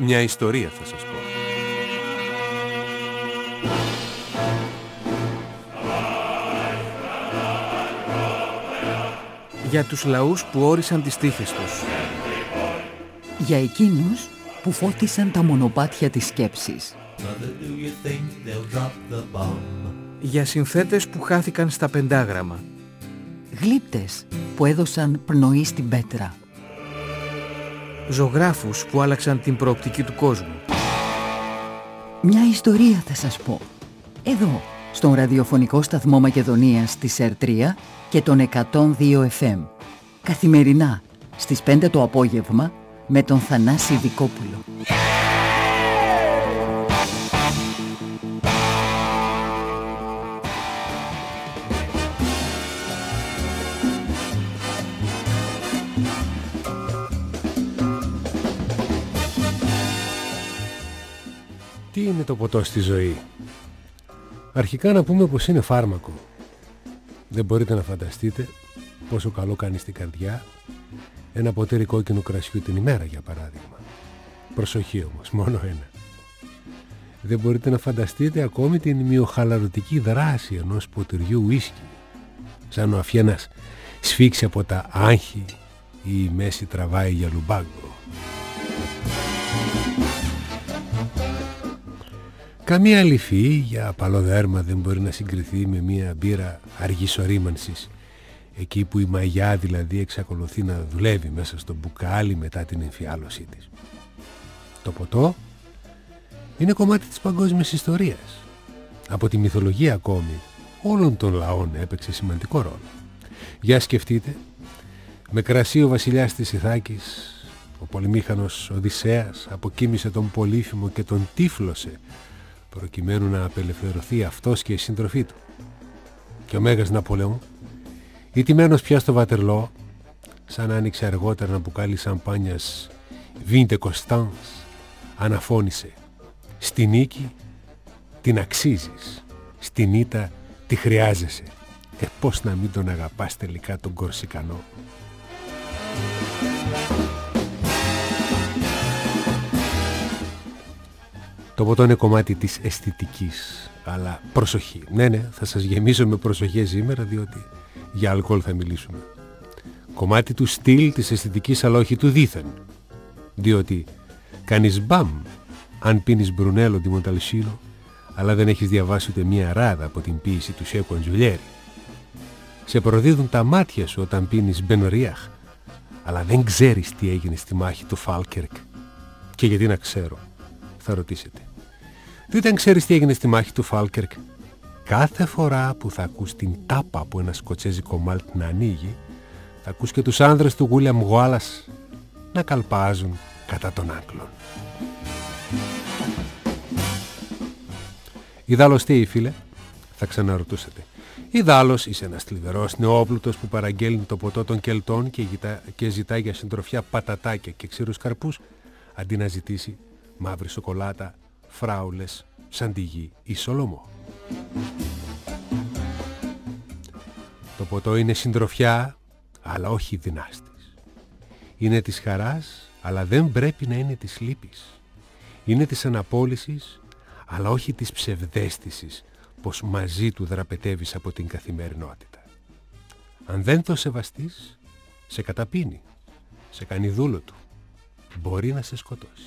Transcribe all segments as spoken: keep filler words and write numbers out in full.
Μια ιστορία θα σας πω. Για τους λαούς που όρισαν τις τύχες τους. Για εκείνους που φώτισαν τα μονοπάτια της σκέψης. Για συνθέτες που χάθηκαν στα πεντάγραμμα. Γλύπτες που έδωσαν πνοή στην πέτρα. Ζωγράφους που άλλαξαν την προοπτική του κόσμου. Μια ιστορία θα σας πω. Εδώ, στον ραδιοφωνικό σταθμό Μακεδονίας της ΕΡ τρία και τον εκατόν δύο εφ εμ. Καθημερινά, στις πέντε το απόγευμα, με τον Θανάση Δικόπουλο. Τι είναι το ποτό στη ζωή? Αρχικά να πούμε πως είναι φάρμακο. Δεν μπορείτε να φανταστείτε πόσο καλό κάνει στην καρδιά ένα ποτήρι κόκκινου κρασιού την ημέρα, για παράδειγμα. Προσοχή όμως, μόνο ένα. Δεν μπορείτε να φανταστείτε ακόμη την μυοχαλαρωτική δράση ενός ποτηριού ουίσκι, σαν ο αφιένας σφίξει από τα άγχη ή η μέση τραβάει για λουμπάγκο. Καμία αληφή για απαλό δέρμα δεν μπορεί να συγκριθεί με μια μπύρα αργής ορίμανσης, εκεί που η μαγιά δηλαδή εξακολουθεί να δουλεύει μέσα στο μπουκάλι μετά την εμφιάλωσή της. Το ποτό είναι κομμάτι της παγκόσμιας ιστορίας. Από τη μυθολογία ακόμη όλων των λαών έπαιξε σημαντικό ρόλο. Για σκεφτείτε, με κρασί ο βασιλιάς της Ιθάκης, ο πολυμήχανος Οδυσσέας αποκοίμησε τον Πολύφημο και τον τύφλωσε προκειμένου να απελευθερωθεί αυτός και η σύντροφή του. Και ο Μέγας Ναπολεόν, ηττημένος πια στο Βατερλό, σαν άνοιξε αργότερα ένα μπουκάλι σαμπάνιας Βίντε Κωνσταντς, αναφώνησε: «Στη νίκη την αξίζεις, στην ήττα τη χρειάζεσαι. Ε, πώς να μην τον αγαπάς τελικά τον Κορσικανό?» Το ποτό είναι κομμάτι της αισθητικής, αλλά προσοχή. Ναι, ναι, θα σας γεμίσω με προσοχές σήμερα, διότι για αλκοόλ θα μιλήσουμε. Κομμάτι του στυλ της αισθητικής, αλλά όχι του δίθεν. Διότι κάνεις μπαμ αν πίνεις Μπρουνέλο ντι Μονταλσίνο, αλλά δεν έχεις διαβάσει ούτε μία ράδα από την ποίηση του Σέκου Αντζουλιέρη. Σε προδίδουν τα μάτια σου όταν πίνεις Μπενοριάχ, αλλά δεν ξέρεις τι έγινε στη μάχη του Φάλκερκ. Και γιατί να ξέρω, θα ρωτήσετε. Διότι αν ξέρεις τι έγινε στη μάχη του Φάλκερκ, κάθε φορά που θα ακούς την τάπα από ένα σκοτσέζικο μάλτ να ανοίγει, θα ακούς και τους άνδρες του Γούλιαμ Γουάλας να καλπάζουν κατά των Άγγλων. Ιδάλλως τι, φίλε, θα ξαναρωτούσατε. Ιδάλλως είσαι ένας θλιβερός νεόπλουτος που παραγγέλνει το ποτό των Κελτών και, γητά, και ζητάει για συντροφιά πατατάκια και ξηρούς καρπούς, αντί να ζητήσει μαύρη σοκολάτα, φράουλες, σαντιγί ή σολομό. Το ποτό είναι συντροφιά, αλλά όχι δυνάστης. Είναι της χαράς, αλλά δεν πρέπει να είναι της λύπης. Είναι της αναπόλυσης, αλλά όχι της ψευδαίσθησης πως μαζί του δραπετεύεις από την καθημερινότητα. Αν δεν το σεβαστείς, σε καταπίνει, σε κάνει δούλο του. Μπορεί να σε σκοτώσει.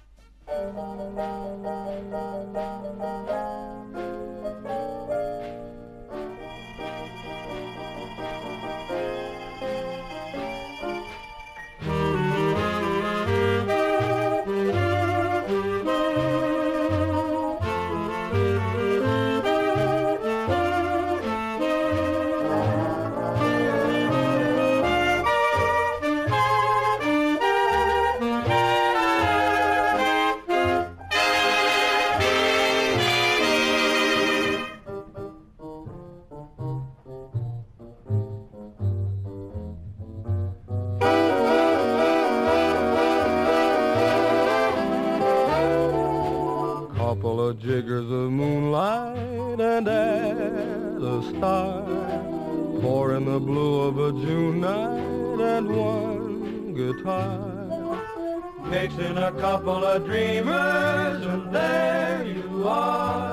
Jiggers of moonlight and add a star, four in the blue of a June night and one guitar. mixing a couple of dreamers, and there you are.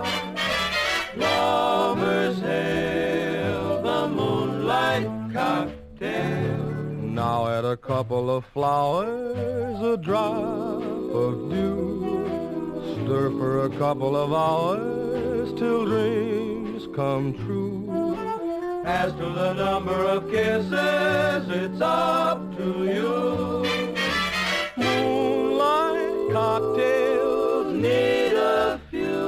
Lovers hail the moonlight cocktail. Now add a couple of flowers, a drop of dew. Stir for a couple of hours till dreams come true. As to the number of kisses, it's up to you. Moonlight cocktails need a few.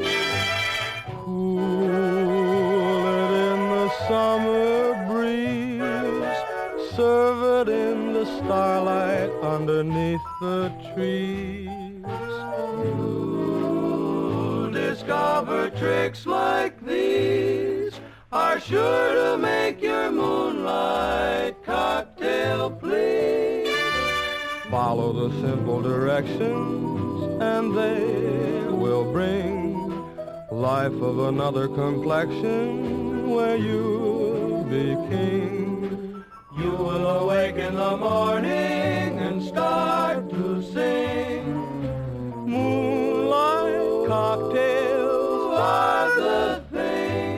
Cool it in the summer breeze. Serve it in the starlight underneath the trees. You'll discover tricks like these are sure to make your moonlight cocktail please. Follow the simple directions and they will bring life of another complexion where you'll be king. You will awake in the morning and start to sing. Moonlight cocktails are the thing.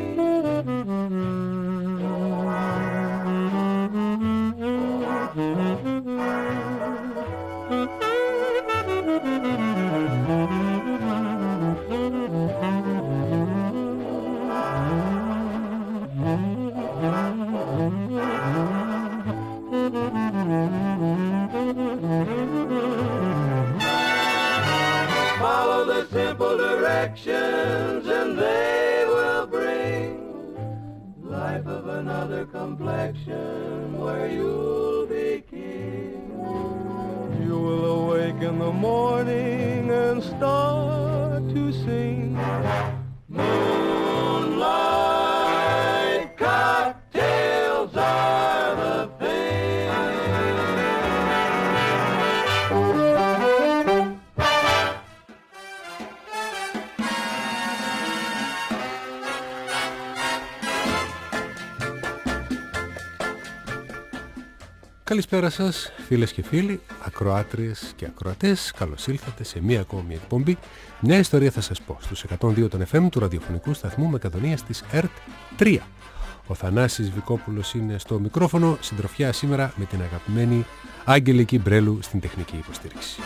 Follow the simple directions and they will bring life of another complexion where you'll be king. You will awake in the morning and start to sing. Moonlight cocktails are the thing. Καλησπέρα σας φίλες και φίλοι, ακροάτριες και ακροατές. Καλώς ήλθατε σε μία ακόμη εκπομπή. Μια ιστορία θα σας πω στους εκατόν δύο των εφ εμ του ραδιοφωνικού σταθμού Μακεδονίας της ΕΡΤ τρία. Ο Θανάσης Βικόπουλος είναι στο μικρόφωνο, συντροφιά σήμερα με την αγαπημένη Άγγελη Κιμπρέλου στην τεχνική υποστήριξη.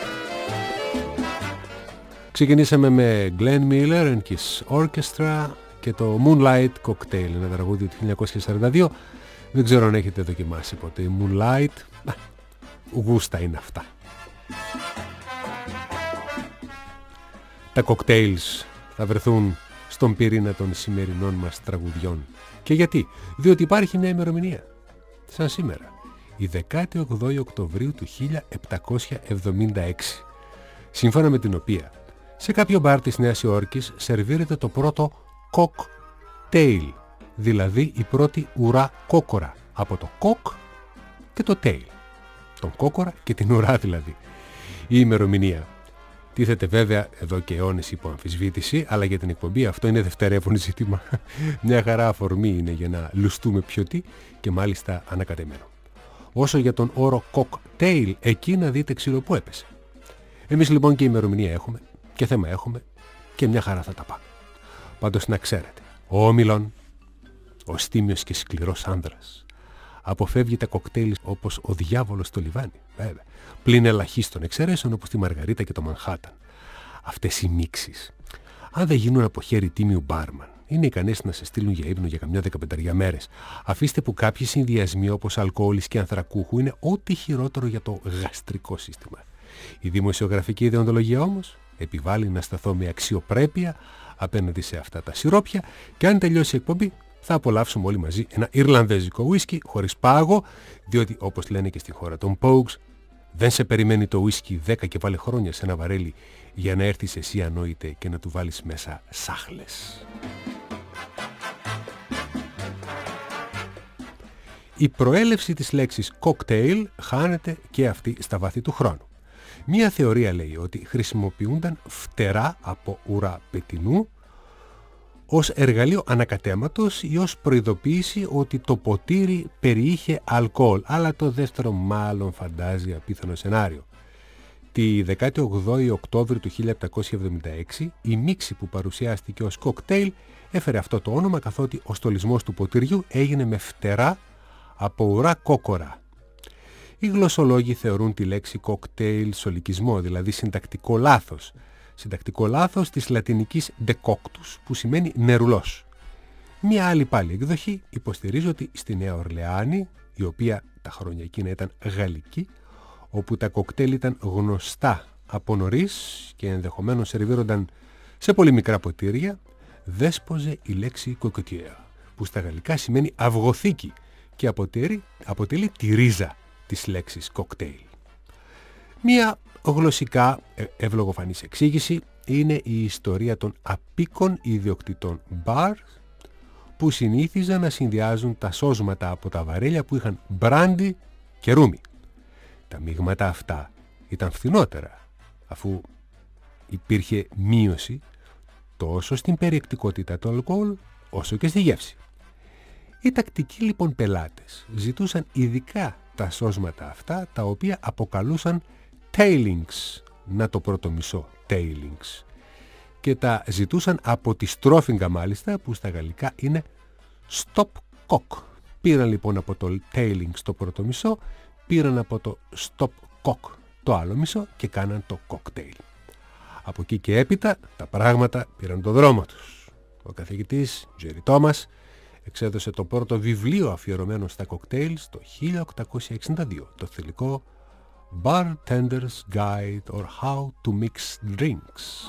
Ξεκινήσαμε με Glenn Miller and His Orchestra και το Moonlight Cocktail, ένα τραγούδι του χίλια εννιακόσια σαράντα δύο. Δεν ξέρω αν έχετε δοκιμάσει ποτέ Moonlight. Να, γούστα είναι αυτά. Τα cocktails θα βρεθούν στον πυρήνα των σημερινών μας τραγουδιών. Και γιατί? Διότι υπάρχει μια ημερομηνία, σαν σήμερα, η δεκάτη όγδοη Οκτωβρίου του χίλια επτακόσια εβδομήντα έξι, σύμφωνα με την οποία σε κάποιο μπαρ της Νέας Υόρκης σερβίρεται το πρώτο cocktail, δηλαδή η πρώτη ουρά κόκορα, από το cock και το tail, τον κόκορα και την ουρά δηλαδή. Η ημερομηνία τίθεται βέβαια εδώ και αιώνες υπό αμφισβήτηση, αλλά για την εκπομπή αυτό είναι δευτερεύον ζήτημα. Μια χαρά αφορμή είναι για να λουστούμε πιο τι και μάλιστα ανακατεμένο. Όσο για τον όρο cocktail, εκεί να δείτε ξύλο που έπεσε. Εμείς λοιπόν και ημερομηνία έχουμε και θέμα έχουμε και μια χαρά θα τα πάμε. Πάντως να ξέρετε, ο Όμιλον, ο στήμιος και σκληρός άνδρας, αποφεύγει τα κοκτέιλ όπως ο διάβολος στο λιβάνι, βέβαια, πλην ελαχίστων εξαιρέσεων όπως τη Μαργαρίτα και το Μανχάταν. Αυτές οι μίξεις, αν δεν γίνουν από χέρι τίμιου μπάρμαν, είναι ικανές να σε στείλουν για ύπνο για καμιά δεκαπενταριά μέρες. Αφήστε που κάποιοι συνδυασμοί όπως αλκοόλης και ανθρακούχου είναι ό,τι χειρότερο για το γαστρικό σύστημα. Η δημοσιογραφική ιδεοντολογία όμως επιβάλλει να σταθώ με αξιοπρέπεια απέναντι σε αυτά τα σιρόπια και αν τελειώσει η εκπομπή θα απολαύσουμε όλοι μαζί ένα ιρλανδέζικο ουίσκι χωρίς πάγο, διότι όπως λένε και στη χώρα των Pogues, δεν σε περιμένει το ουίσκι δέκα και βάλε χρόνια σε ένα βαρέλι για να έρθεις εσύ ανόητε και να του βάλεις μέσα σάχλες. Η προέλευση της λέξης cocktail χάνεται και αυτή στα βάθη του χρόνου. Μία θεωρία λέει ότι χρησιμοποιούνταν φτερά από ουρά πετινού ως εργαλείο ανακατέματος ή ως προειδοποίηση ότι το ποτήρι περιείχε αλκοόλ, αλλά το δεύτερο μάλλον φαντάζει απίθανο σενάριο. Τη δεκάτη όγδοη Οκτώβρη του χίλια επτακόσια εβδομήντα έξι η μίξη που παρουσιάστηκε ως κοκτέιλ έφερε αυτό το όνομα, καθότι ο στολισμός του ποτηριού έγινε με φτερά από ουρά κόκορα. Οι γλωσσολόγοι θεωρούν τη λέξη κοκτέιλ σολικισμό, δηλαδή συντακτικό λάθος. Συντακτικό λάθος της λατινικής decoctus, που σημαίνει νερουλός. Μία άλλη πάλι εκδοχή υποστηρίζει ότι στη Νέα Ορλεάνη, η οποία τα χρόνια εκείνα ήταν γαλλική, όπου τα κοκτέιλ ήταν γνωστά από νωρίς και ενδεχομένως σερβίρονταν σε πολύ μικρά ποτήρια, δέσποζε η λέξη cocotier, που στα γαλλικά σημαίνει αυγοθήκη και αποτελεί, αποτελεί τη ρίζα της λέξης κοκτέιλ. Μία γλωσσικά ευλογοφανής εξήγηση είναι η ιστορία των απίκων ιδιοκτητών μπαρ, που συνήθιζαν να συνδυάζουν τα σώσματα από τα βαρέλια που είχαν μπράντι και ρούμι. Τα μείγματα αυτά ήταν φθηνότερα, αφού υπήρχε μείωση τόσο στην περιεκτικότητα του αλκοόλ όσο και στη γεύση. Οι τακτικοί λοιπόν πελάτες ζητούσαν ειδικά τα σώσματα αυτά, τα οποία αποκαλούσαν tailings, να το πρώτο μισό tailings, και τα ζητούσαν από τη στρόφιγγα μάλιστα, που στα γαλλικά είναι stop cock. Πήραν λοιπόν από το tailings το πρώτο μισό, πήραν από το stop cock το άλλο μισό και κάναν το cocktail. Από εκεί και έπειτα τα πράγματα πήραν το δρόμο τους. Ο καθηγητής Jerry Thomas εξέδωσε το πρώτο βιβλίο αφιερωμένο στα κοκτέιλ το χίλια οκτακόσια εξήντα δύο, το θηλυκό Bartender's Guide or How to Mix Drinks.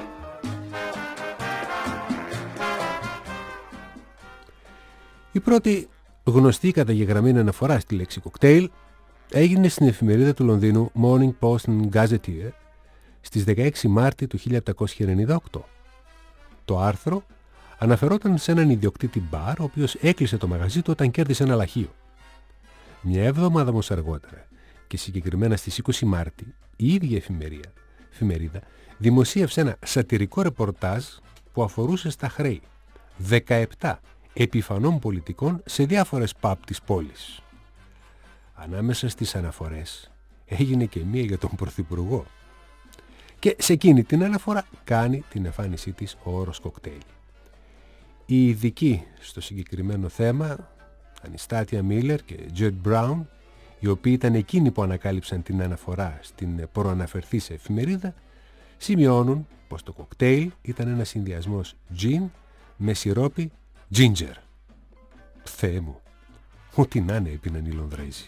Η πρώτη γνωστή καταγεγραμμένη αναφορά στη λέξη κοκτέιλ έγινε στην εφημερίδα του Λονδίνου Morning Post and Gazetteer στις δεκαέξι Μάρτη του χίλια επτακόσια ενενήντα οκτώ. Το άρθρο αναφερόταν σε έναν ιδιοκτήτη μπαρ, ο οποίος έκλεισε το μαγαζί του όταν κέρδισε ένα λαχείο. Μια εβδομάδα όμως αργότερα, και συγκεκριμένα στις είκοσι Μάρτη, η ίδια εφημερία, εφημερίδα δημοσίευσε ένα σατιρικό ρεπορτάζ που αφορούσε στα χρέη δεκαεπτά επιφανών πολιτικών σε διάφορες pub της πόλης. Ανάμεσα στις αναφορές έγινε και μία για τον Πρωθυπουργό. Και σε εκείνη την αναφορά κάνει την εμφάνισή της ο όρος κοκτέιλ. Οι ειδικοί στο συγκεκριμένο θέμα, Ανιστάτια Μίλλερ και Τζερτ Μπράουν, οι οποίοι ήταν εκείνοι που ανακάλυψαν την αναφορά στην προαναφερθήσα εφημερίδα, σημειώνουν πως το κοκτέιλ ήταν ένας συνδυασμός τζιν με σιρόπι ginger. Θεέ μου, ό,τι να είναι έπιναν οι Λονδρέζοι.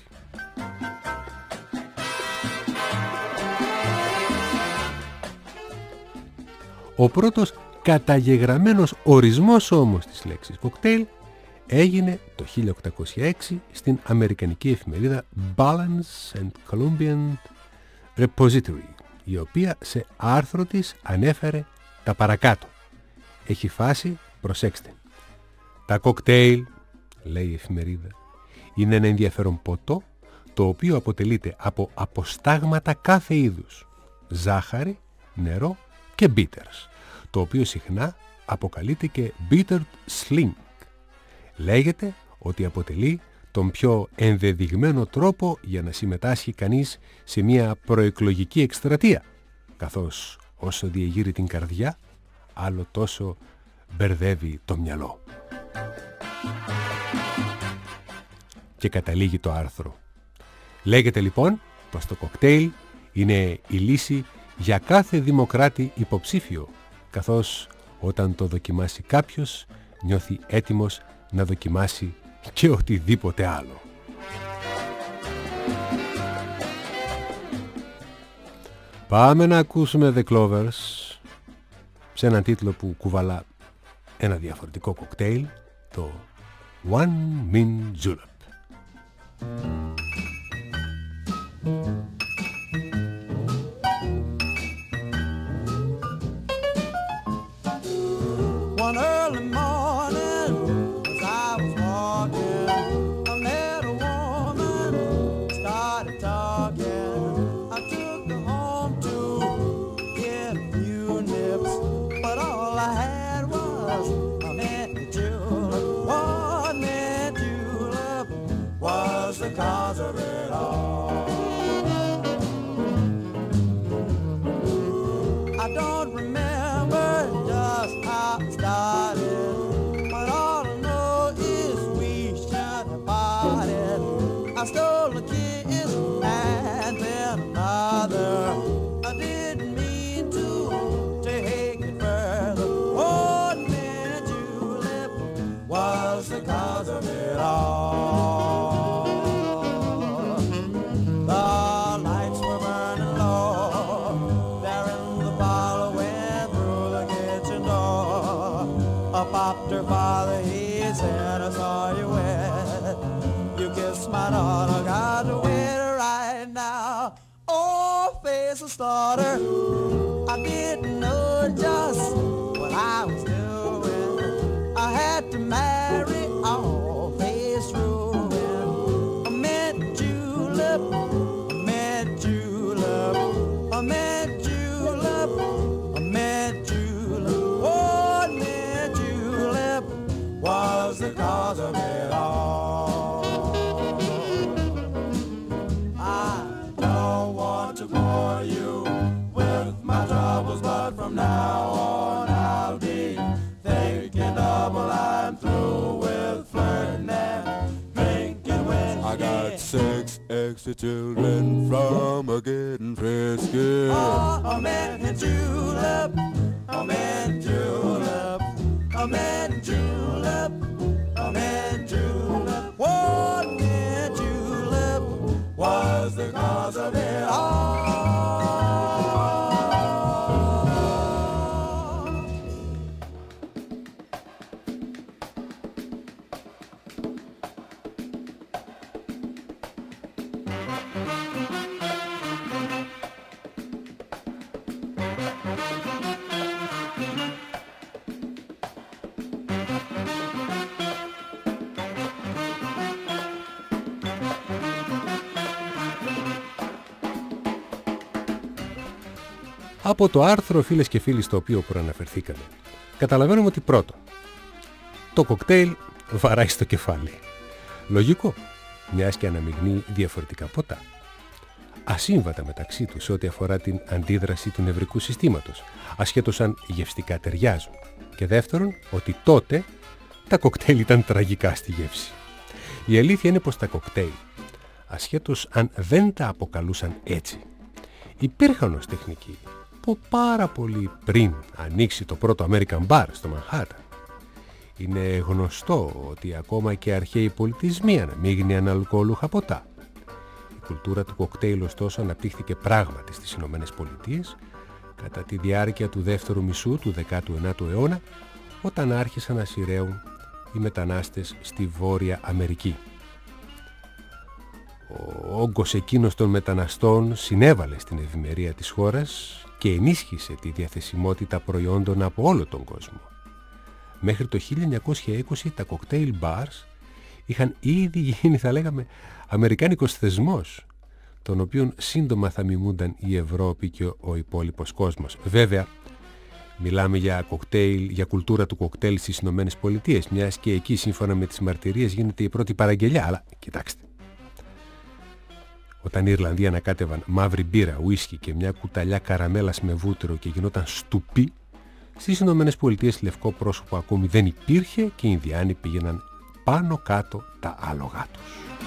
Ο πρώτος καταγεγραμμένος ορισμός όμως της λέξης κοκτέιλ έγινε το χίλια οκτακόσια έξι στην αμερικανική εφημερίδα Balance and Columbian Repository, η οποία σε άρθρο της ανέφερε τα παρακάτω. Έχει φάση, προσέξτε. Τα κοκτέιλ, λέει η εφημερίδα, είναι ένα ενδιαφέρον ποτό το οποίο αποτελείται από αποστάγματα κάθε είδους, ζάχαρη, νερό και bitters, το οποίο συχνά αποκαλείται και bitter sling. Λέγεται ότι αποτελεί τον πιο ενδεδειγμένο τρόπο για να συμμετάσχει κανείς σε μια προεκλογική εκστρατεία, καθώς όσο διεγείρει την καρδιά, άλλο τόσο μπερδεύει το μυαλό. Και καταλήγει το άρθρο. Λέγεται λοιπόν πως το κοκτέιλ είναι η λύση για κάθε δημοκράτη υποψήφιο, καθώς όταν το δοκιμάσει κάποιος νιώθει έτοιμος να δοκιμάσει και οτιδήποτε άλλο. Πάμε να ακούσουμε The Clovers σε έναν τίτλο που κουβαλά ένα διαφορετικό κοκτέιλ, το One Min Julep. One early morning, as I was walking, I met a woman, started talking. I took her home to get a few nips, but all I had was a mint julep. One mint julep was the cause of it all. of it all. The lights were burning low there in the parlor, went through the kitchen door. Up popped her father, he said, I saw you wet. You kissed my daughter, got to wait right now. Oh, face of slaughter, I didn't know just what I was doing. I had to marry all face ruin. I met Julep, I met Julep, I met Julep, I met Julep. Oh, I met Julep was the cause of it all. I don't want to bore you with my troubles, but from now on I'll be thinking double. I'm through with flirting and drinking whiskey. I got six extra children from a getting frisky. Oh, I met Julep, I met Julep, I met Julep, I met Julep. What met Julep was the cause of it all. Από το άρθρο, φίλες και φίλοι, στο οποίο προαναφερθήκαμε, καταλαβαίνουμε ότι πρώτον, το κοκτέιλ βαράει στο κεφάλι. Λογικό, μιας και αναμειγνύει διαφορετικά ποτά. Ασύμβατα μεταξύ τους ό,τι αφορά την αντίδραση του νευρικού συστήματος, ασχέτως αν γευστικά ταιριάζουν. Και δεύτερον, ότι τότε τα κοκτέιλ ήταν τραγικά στη γεύση. Η αλήθεια είναι πως τα κοκτέιλ, ασχέτως αν δεν τα αποκαλούσαν έτσι, υπήρχαν ως τεχνική από πάρα πολύ πριν ανοίξει το πρώτο American Bar στο Μανχάταν. Είναι γνωστό ότι ακόμα και αρχαίοι πολιτισμοί αναμείγνυαν αλκοολούχα ποτά. Η κουλτούρα του κοκτέιλ ωστόσο αναπτύχθηκε πράγματι στις Ηνωμένες Πολιτείες κατά τη διάρκεια του δεύτερου μισού του δέκατου ένατου αιώνα, όταν άρχισαν να σειραίουν οι μετανάστες στη Βόρεια Αμερική. Ο όγκος εκείνος των μεταναστών συνέβαλε στην ευημερία της χώρας και ενίσχυσε τη διαθεσιμότητα προϊόντων από όλο τον κόσμο. Μέχρι το χίλια εννιακόσια είκοσι τα cocktail bars είχαν ήδη γίνει, θα λέγαμε, αμερικάνικος θεσμός, τον οποίον σύντομα θα μιμούνταν η Ευρώπη και ο υπόλοιπος κόσμος. Βέβαια, μιλάμε για κοκτέιλ, για κουλτούρα του κοκτέιλ στις Ηνωμένες Πολιτείες, μιας και εκεί σύμφωνα με τις μαρτυρίες γίνεται η πρώτη παραγγελιά. Αλλά κοιτάξτε, όταν οι Ιρλανδοί ανακάτευαν μαύρη μπύρα, ουίσκι και μια κουταλιά καραμέλας με βούτυρο και γινόταν στουπί, στις Ηνωμένες Πολιτείες λευκό πρόσωπο ακόμη δεν υπήρχε και οι Ινδιάνοι πήγαιναν πάνω κάτω τα άλογά τους.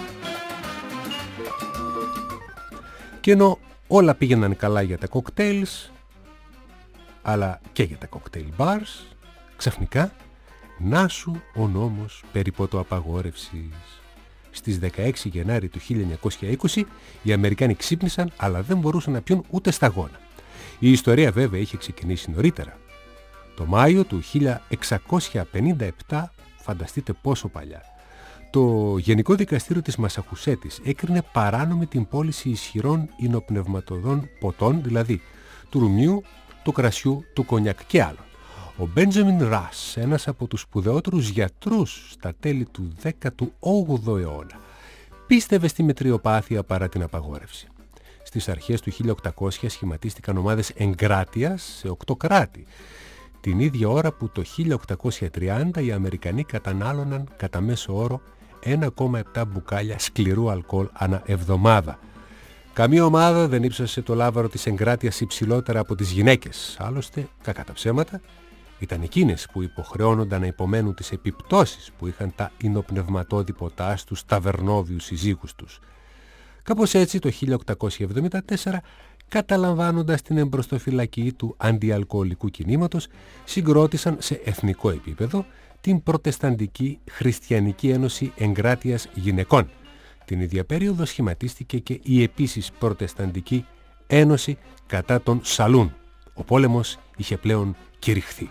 Και ενώ όλα πήγαιναν καλά για τα κοκτέιλς, αλλά και για τα κοκτέιλ bars, ξαφνικά να σου ο νόμος περί ποτοαπαγόρευσης. Στις δεκαέξι Γενάρη του χίλια εννιακόσια είκοσι οι Αμερικάνοι ξύπνησαν, αλλά δεν μπορούσαν να πιούν ούτε σταγόνα. Η ιστορία βέβαια είχε ξεκινήσει νωρίτερα. Το Μάιο του χίλια εξακόσια πενήντα επτά, φανταστείτε πόσο παλιά, το Γενικό Δικαστήριο της Μασαχουσέτης έκρινε παράνομη την πώληση ισχυρών υνοπνευματοδών ποτών, δηλαδή του ρουμιού, του κρασιού, του κονιάκ και άλλων. Ο Μπέντζαμιν Ρας, ένας από τους σπουδαιότερους γιατρούς στα τέλη του δέκατου όγδοου αιώνα, πίστευε στη μετριοπάθεια παρά την απαγόρευση. Στις αρχές του χίλια οκτακόσια σχηματίστηκαν ομάδες εγκράτειας σε οκτώ κράτη, την ίδια ώρα που το χίλια οκτακόσια τριάντα οι Αμερικανοί κατανάλωναν κατά μέσο όρο ένα κόμμα επτά μπουκάλια σκληρού αλκοόλ ανά εβδομάδα. Καμία ομάδα δεν ύψωσε το λάβαρο της εγκράτειας υψηλότερα από τις γυναίκες. Άλλωστε, κακά τα ψέματα, ήταν εκείνες που υποχρεώνονταν να υπομένουν τις επιπτώσεις που είχαν τα υνοπνευματώδη ποτά στους ταβερνόβιους συζύγους τους. Κάπως έτσι το χίλια οκτακόσια εβδομήντα τέσσερα, καταλαμβάνοντας την εμπροστοφυλακή του αντιαλκοολικού κινήματος, συγκρότησαν σε εθνικό επίπεδο την Προτεσταντική Χριστιανική Ένωση Εγκράτειας Γυναικών. Την ίδια περίοδο σχηματίστηκε και η επίσης Προτεσταντική Ένωση κατά των Σαλούν. Ο πόλεμος είχε πλέον κηρυχθεί.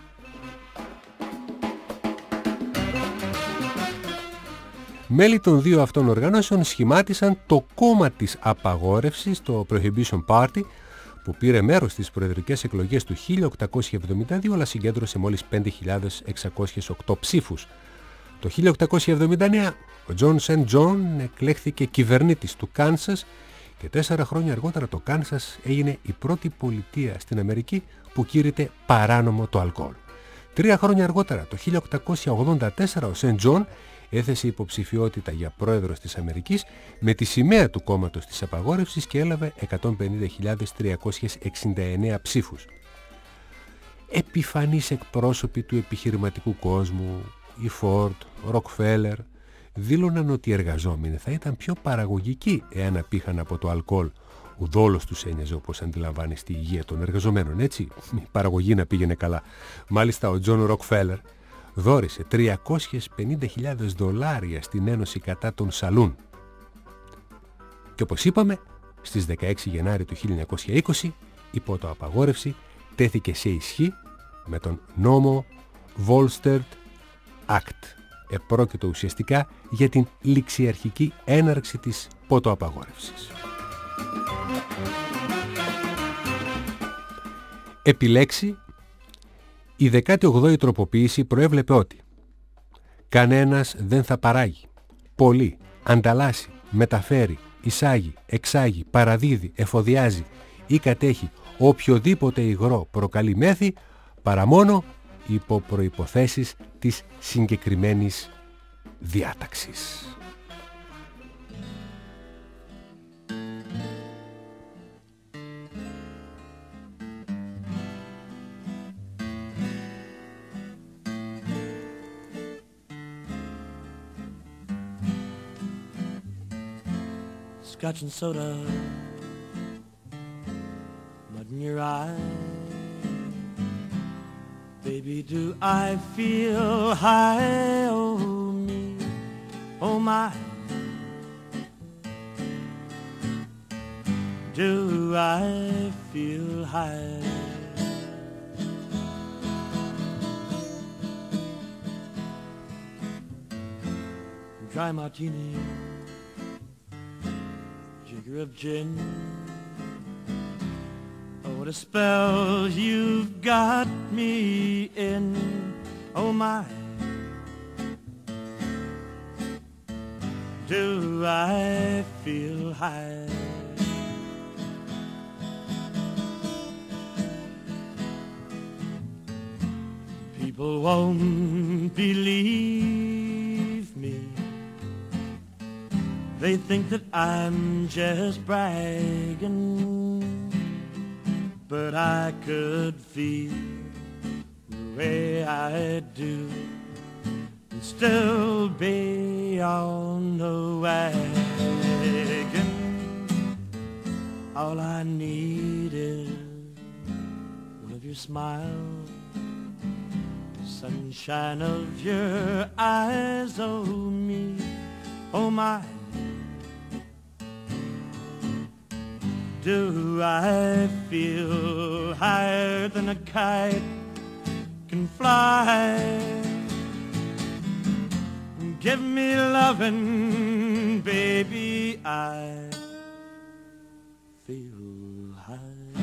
Μέλη των δύο αυτών οργανώσεων σχημάτισαν το κόμμα της απαγόρευσης, το Prohibition Party, που πήρε μέρος στις προεδρικές εκλογές του χίλια οκτακόσια εβδομήντα δύο, αλλά συγκέντρωσε μόλις πέντε χιλιάδες εξακόσιους οκτώ ψήφους. Το χίλια οκτακόσια εβδομήντα εννέα ο Τζον Σεντ Τζον εκλέχθηκε κυβερνήτης του Κάνσας και τέσσερα χρόνια αργότερα το Κάνσας έγινε η πρώτη πολιτεία στην Αμερική που κήρυτε παράνομο το αλκοόλ. Τρία χρόνια αργότερα, το χίλια οκτακόσια ογδόντα τέσσερα, ο Σεντ Τζον έθεσε υποψηφιότητα για πρόεδρος της Αμερικής με τη σημαία του κόμματος της απαγόρευσης και έλαβε εκατόν πενήντα χιλιάδες τριακόσιους εξήντα εννέα ψήφους. Επιφανείς εκπρόσωποι του επιχειρηματικού κόσμου, η Φόρτ, ο Ροκφέλερ, δήλωναν ότι οι εργαζόμενοι θα ήταν πιο παραγωγικοί εάν απήχαν από το αλκοόλ. Ουδόλως τους ένοιαζε, όπως αντιλαμβάνει, στη υγεία των εργαζομένων, έτσι, η παραγωγή να πήγαινε καλά. Μάλιστα ο Τζον Ροκφέλερ δώρισε τριακόσιες πενήντα χιλιάδες δολάρια στην Ένωση κατά των Σαλούν. Και όπως είπαμε, στις δεκαέξι Γενάρη του χίλια εννιακόσια είκοσι η ποτοαπαγόρευση τέθηκε σε ισχύ με τον νόμο Volstead Act. Επρόκειτο ουσιαστικά για την ληξιαρχική έναρξη της ποτοαπαγόρευσης. Επιλέξει, η δέκατη ογδόη τροποποίηση προέβλεπε ότι κανένας δεν θα παράγει, πωλεί, ανταλλάσσει, μεταφέρει, εισάγει, εξάγει, παραδίδει, εφοδιάζει ή κατέχει οποιοδήποτε υγρό προκαλεί μέθη παρά μόνο υπό προϋποθέσεις της συγκεκριμένης διάταξης. Scotch and soda, mud in your eye. Baby, do I feel high? Oh me, oh my. Do I feel high? Dry martini, jigger of gin. Oh, what a spell you've got me in. Oh my, do I feel high? People won't believe me. They think that I'm just bragging, but I could feel the way I do and still be on the wagon. All I need is one of your smiles, the sunshine of your eyes. Oh me, oh my. Do I feel higher than a kite can fly? Give me lovin', baby, I feel high.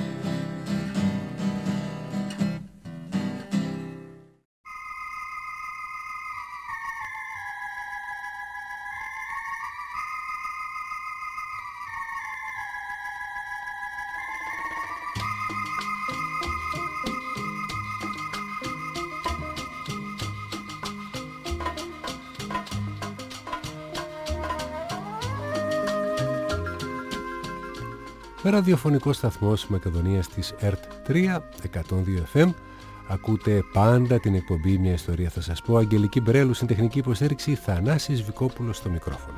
Ραδιοφωνικός σταθμός Μακεδονίας της ΕΡΤ τρία, εκατόν δύο εφ εμ. Ακούτε πάντα την εκπομπή «Μια ιστορία θα σας πω». Αγγελική Μπρέλου στην τεχνική υποστήριξη, Θανάσης Βικόπουλος στο μικρόφωνο.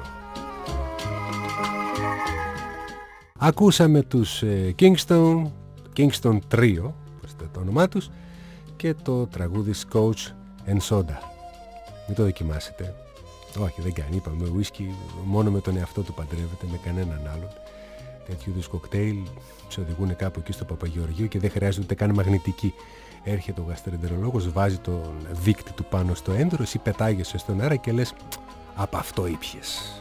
Ακούσαμε τους ε, Kingston, Kingston Trio, όπως το όνομά τους, και το τραγούδι Scotch and Soda. μην το δοκιμάσετε. Όχι, δεν κάνει, είπαμε, ο ουίσκι μόνο με τον εαυτό του παντρεύεται, με κανέναν άλλον. Τέτοιου είδους κοκτέιλ σε οδηγούν κάπου εκεί στο Παπαγεωργείο και δεν χρειάζεται ούτε καν μαγνητική. Έρχεται ο γαστροεντερολόγος, βάζει τον δείκτη του πάνω στο έντερο, εσύ πετάγεσαι στον αέρα και λες «Από αυτό ήπιες».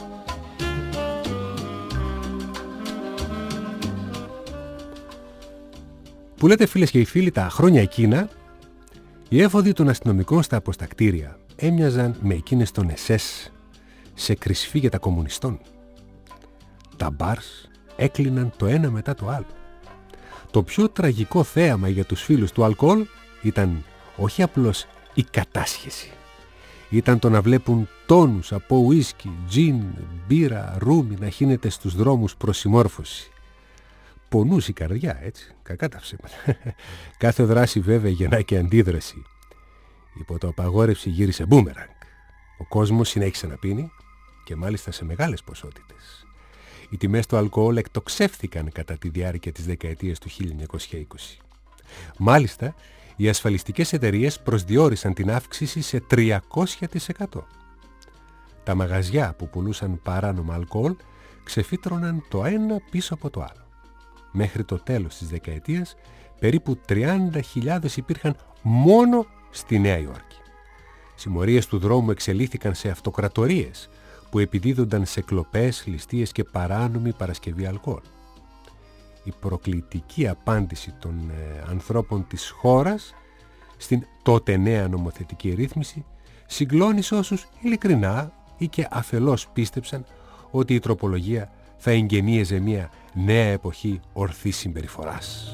Που λέτε φίλες και οι φίλοι, τα χρόνια εκείνα οι έφοδοι των αστυνομικών στα αποστακτήρια έμοιαζαν με εκείνες των ες ες σε κρυσφύγετα κομμουνιστών. Τα μπαρς έκλειναν το ένα μετά το άλλο. Το πιο τραγικό θέαμα για τους φίλους του αλκοόλ ήταν όχι απλώς η κατάσχεση. Ήταν το να βλέπουν τόνους από ουίσκι, τζιν, μπύρα, ρούμι να χύνεται στους δρόμους προς συμμόρφωση. Πονούσε η καρδιά, έτσι, κακά τα ψέματα. Κάθε δράση βέβαια γεννά και αντίδραση. Η ποτοαπαγόρευση γύρισε μπούμεραγκ. Ο κόσμος συνέχισε να πίνει και μάλιστα σε μεγάλες ποσότητες. Οι τιμές του αλκοόλ εκτοξεύθηκαν κατά τη διάρκεια της δεκαετίας του χίλια εννιακόσια είκοσι. Μάλιστα, οι ασφαλιστικές εταιρείες προσδιορίσαν την αύξηση σε τριακόσια τοις εκατό. Τα μαγαζιά που πουλούσαν παράνομα αλκοόλ ξεφύτρωναν το ένα πίσω από το άλλο. Μέχρι το τέλος της δεκαετίας, περίπου τριάντα χιλιάδες υπήρχαν μόνο στη Νέα Υόρκη. Συμμορίες του δρόμου εξελίχθηκαν σε αυτοκρατορίες που επιδίδονταν σε κλοπές, ληστείες και παράνομη παρασκευή αλκοόλ. Η προκλητική απάντηση των ε, ανθρώπων της χώρας στην τότε νέα νομοθετική ρύθμιση συγκλώνησε όσους ειλικρινά ή και αφελώς πίστεψαν ότι η τροπολογία θα εγγενίαζε μια νέα εποχή ορθής συμπεριφοράς.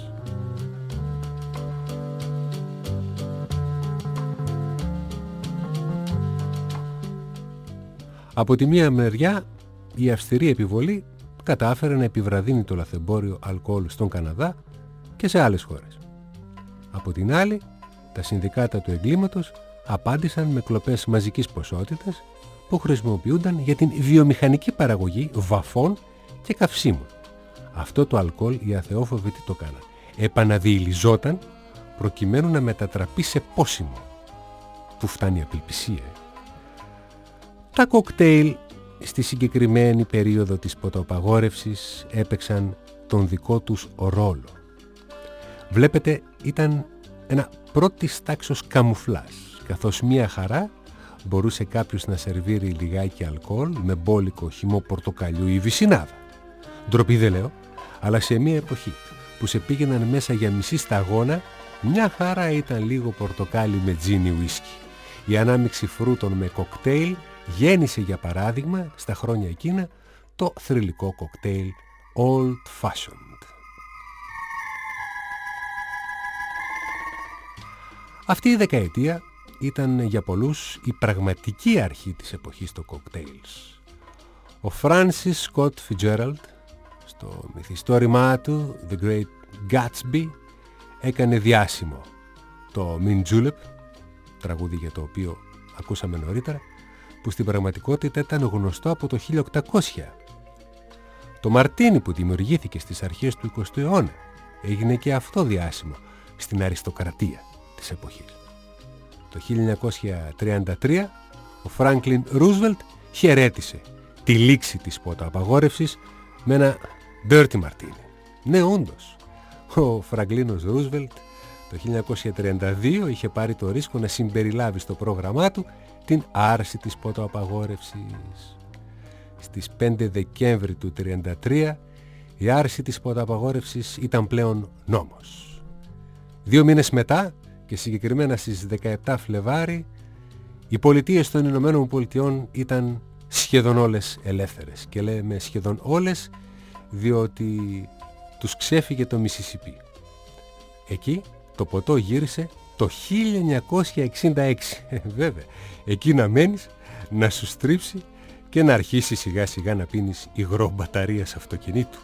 Από τη μία μεριά, η αυστηρή επιβολή κατάφερε να επιβραδύνει το λαθεμπόριο αλκοόλ στον Καναδά και σε άλλες χώρες. Από την άλλη, τα συνδικάτα του εγκλήματος απάντησαν με κλοπές μαζικής ποσότητας που χρησιμοποιούνταν για την βιομηχανική παραγωγή βαφών και καυσίμων. Αυτό το αλκοόλ οι αθεόφοβοι τι το κάναν? Επαναδιηλιζόταν προκειμένου να μετατραπεί σε πόσιμο. Που φτάνει η απελπισία. Τα κοκτέιλ στη συγκεκριμένη περίοδο της ποτοαπαγόρευσης έπαιξαν τον δικό τους ρόλο. Βλέπετε, ήταν ένα πρώτης τάξος καμουφλάζ, καθώς μία χαρά μπορούσε κάποιος να σερβίρει λιγάκι αλκοόλ με μπόλικο χυμό πορτοκαλιού ή βυσσινάδα. Ντροπή δεν λέω, αλλά σε μία εποχή που σε πήγαιναν μέσα για μισή σταγόνα, μια χαρά ήταν λίγο πορτοκάλι με τζίνι ουίσκι. Η ανάμειξη φρούτων με κοκτέιλ γέννησε για παράδειγμα στα χρόνια εκείνα το θρυλικό κοκτέιλ Old Fashioned. Αυτή η δεκαετία ήταν για πολλούς η πραγματική αρχή της εποχής των κοκτέιλς. Ο Francis Scott Fitzgerald στο μυθιστόρημά του The Great Gatsby έκανε διάσημο το Mint Julep, τραγούδι για το οποίο ακούσαμε νωρίτερα, που στην πραγματικότητα ήταν γνωστό από το χίλια οκτακόσια. Το μαρτίνι που δημιουργήθηκε στις αρχές του εικοστού αιώνα έγινε και αυτό διάσημο στην αριστοκρατία της εποχής. Το χίλια εννιακόσια τριάντα τρία ο Φράνκλιν Ρούσβελτ χαιρέτησε τη λήξη της ποτοαπαγόρευσης με ένα dirty μαρτίνι. Ναι, όντως, ο Φραγκλίνος Ρούσβελτ το χίλια εννιακόσια τριάντα δύο είχε πάρει το ρίσκο να συμπεριλάβει στο πρόγραμμά του την άρση της ποτοαπαγόρευσης. Στις πέντε Δεκέμβρη του χίλια εννιακόσια τριάντα τρία η άρση της ποτοαπαγόρευσης ήταν πλέον νόμος. Δύο μήνες μετά και συγκεκριμένα στις δεκαεπτά Φλεβάρι οι πολιτείες των Ηνωμένων Πολιτειών ήταν σχεδόν όλες ελεύθερες, και λέμε σχεδόν όλες διότι τους ξέφυγε το Μισισιπί. Εκεί το ποτό γύρισε το χίλια εννιακόσια εξήντα έξι. Βέβαια, εκεί να μένεις, να σου στρίψει και να αρχίσει σιγά σιγά να πίνεις υγρό μπαταρίας αυτοκινήτου.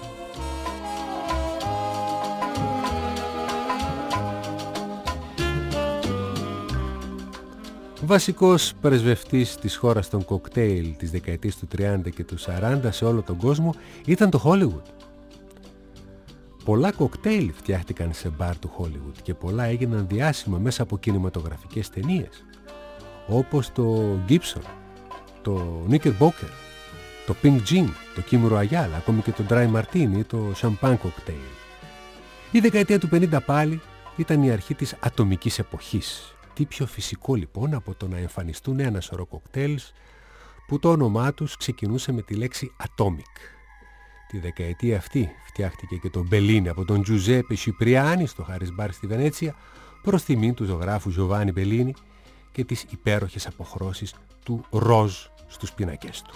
Βασικός πρεσβευτής της χώρας των κοκτέιλ της δεκαετίας του τριάντα και του σαράντα σε όλο τον κόσμο ήταν το Hollywood. Πολλά κοκτέιλ φτιάχτηκαν σε μπαρ του Hollywood και πολλά έγιναν διάσημα μέσα από κινηματογραφικές ταινίες. όπως το Gibson, το Knickerbocker, το Pink Gin, το Kim Royal, ακόμη και το Dry Martini ή το Champagne Cocktail. Η δεκαετία του πενήντα πάλι ήταν η αρχή της ατομικής εποχής. Τι πιο φυσικό λοιπόν από το να εμφανιστούν ένα σωρό κοκτέιλς που το όνομά τους ξεκινούσε με τη λέξη Atomic. Τη δεκαετία αυτή φτιάχτηκε και το Bellini από τον Giuseppe Cipriani στο Harris Bar στη Βενέτσια προς τιμή του ζωγράφου Giovanni Bellini και τις υπέροχες αποχρώσεις του ροζ στους πίνακες του.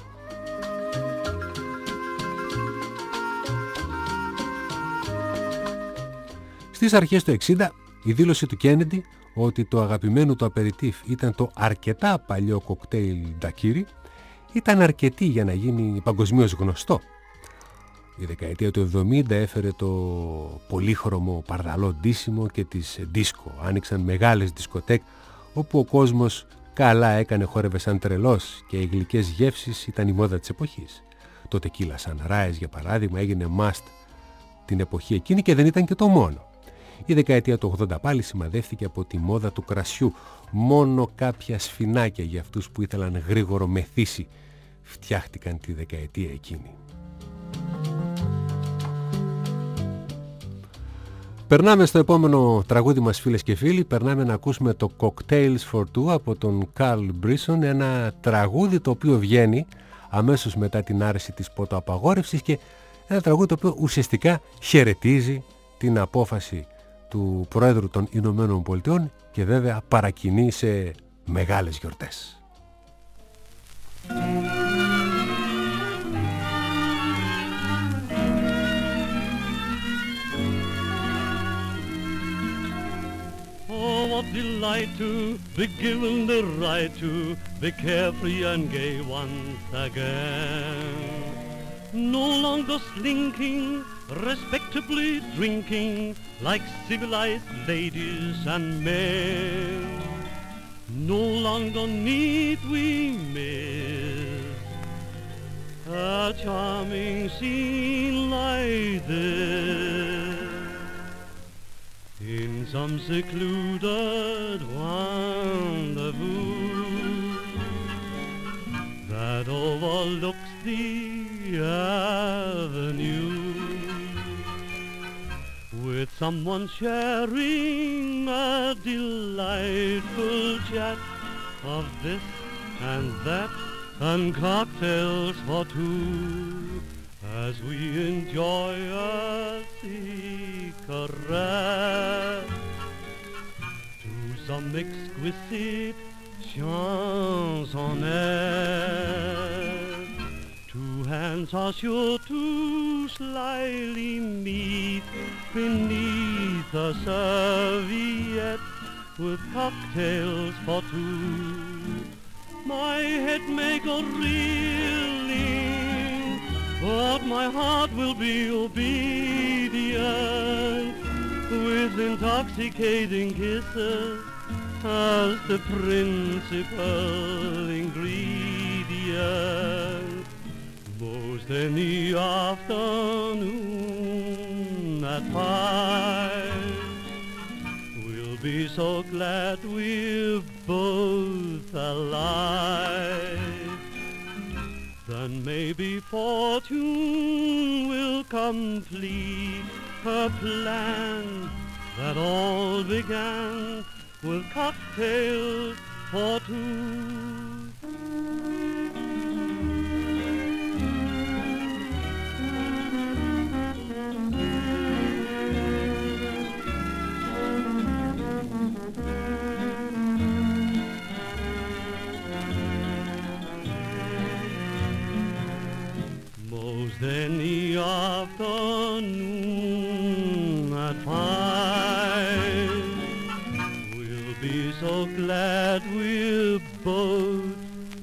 Στις αρχές του εξήντα η δήλωση του Kennedy ότι το αγαπημένο του απεριτίφ ήταν το αρκετά παλιό κοκτέιλ Daiquiri ήταν αρκετή για να γίνει παγκοσμίως γνωστό. Η δεκαετία του εβδομήντα έφερε το πολύχρωμο παρδαλό ντύσιμο και τις δίσκο. Άνοιξαν μεγάλες δισκοτέκ όπου ο κόσμος καλά έκανε, χόρευε σαν τρελός και οι γλυκές γεύσεις ήταν η μόδα της εποχής. Το tequila sunrise για παράδειγμα έγινε must την εποχή εκείνη και δεν ήταν και το μόνο. Η δεκαετία του ογδόντα πάλι σημαδεύτηκε από τη μόδα του κρασιού. Μόνο κάποια σφινάκια για αυτούς που ήθελαν γρήγορο μεθύσι φτιάχτηκαν τη δεκαετία εκείνη. Περνάμε στο επόμενο τραγούδι μας, φίλες και φίλοι. Περνάμε να ακούσουμε το Cocktails for Two από τον Carl Brisson, ένα τραγούδι το οποίο βγαίνει αμέσως μετά την άρση της ποτοαπαγόρευσης και ένα τραγούδι το οποίο ουσιαστικά χαιρετίζει την απόφαση του Πρόεδρου των Ηνωμένων Πολιτειών και βέβαια παρακινεί σε μεγάλες γιορτές. Oh, what delight to be given the right to be carefree and gay once again. No longer slinking, respectably drinking like civilized ladies and men. No longer need we miss a charming scene like this in some secluded rendezvous that overlooks the avenue, with someone sharing a delightful chat of this and that and cocktails for two, as we enjoy a cigarette to some exquisite chansonette. Two hands are sure to slyly meet beneath a serviette with cocktails for two. My head may go reeling, but my heart will be obedient, with intoxicating kisses as the principal ingredient. Most any afternoon at five, we'll be so glad we're both alive. Then maybe fortune will complete her plan that all began with cocktails for two. Most any afternoon at five, we'll be so glad we're both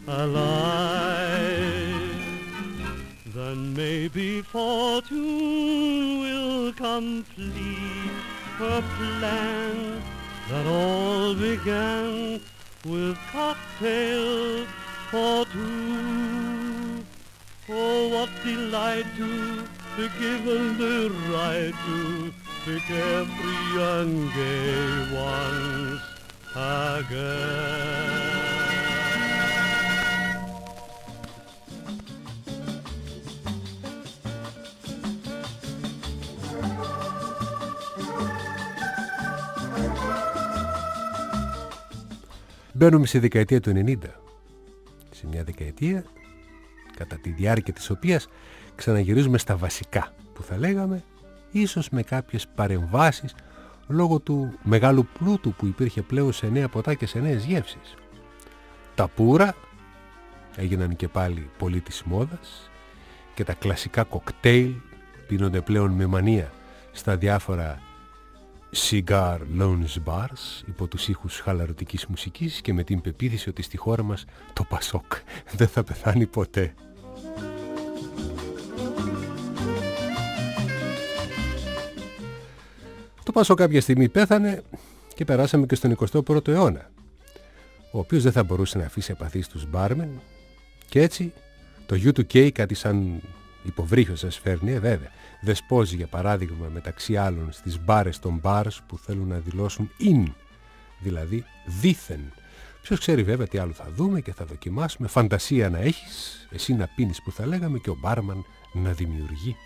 alive. Then maybe fortune will complete her plan that all began with cocktails for two. Oh, what delight to be given the right to be carefree and gay once again. Μπαίνουμε στη δεκαετία του ενενήντα. Σε μια δεκαετία κατά τη διάρκεια της οποίας ξαναγυρίζουμε στα βασικά που θα λέγαμε, ίσως με κάποιες παρεμβάσεις λόγω του μεγάλου πλούτου που υπήρχε πλέον σε νέα ποτά και σε νέες γεύσεις. Τα πουρα έγιναν και πάλι πολύ της μόδας και τα κλασικά κοκτέιλ πίνονται πλέον με μανία στα διάφορα cigar lounge bars υπό τους ήχους χαλαρωτικής μουσικής και με την πεποίθηση ότι στη χώρα μας το Πασόκ δεν θα πεθάνει ποτέ. Το Πασόκ κάποια στιγμή πέθανε και περάσαμε και στον εικοστό πρώτο αιώνα, ο οποίος δεν θα μπορούσε να αφήσει επαφή στους μπάρμεν και έτσι το γιου του κέι, κάτι σαν υποβρύχιο σας φέρνει, ε, βέβαια, δεσπόζει για παράδειγμα μεταξύ άλλων στις μπάρες των μπάρς που θέλουν να δηλώσουν in, δηλαδή δήθεν. Ποιος ξέρει βέβαια τι άλλο θα δούμε και θα δοκιμάσουμε, φαντασία να έχεις, εσύ να πίνεις που θα λέγαμε και ο μπάρμαν να δημιουργεί.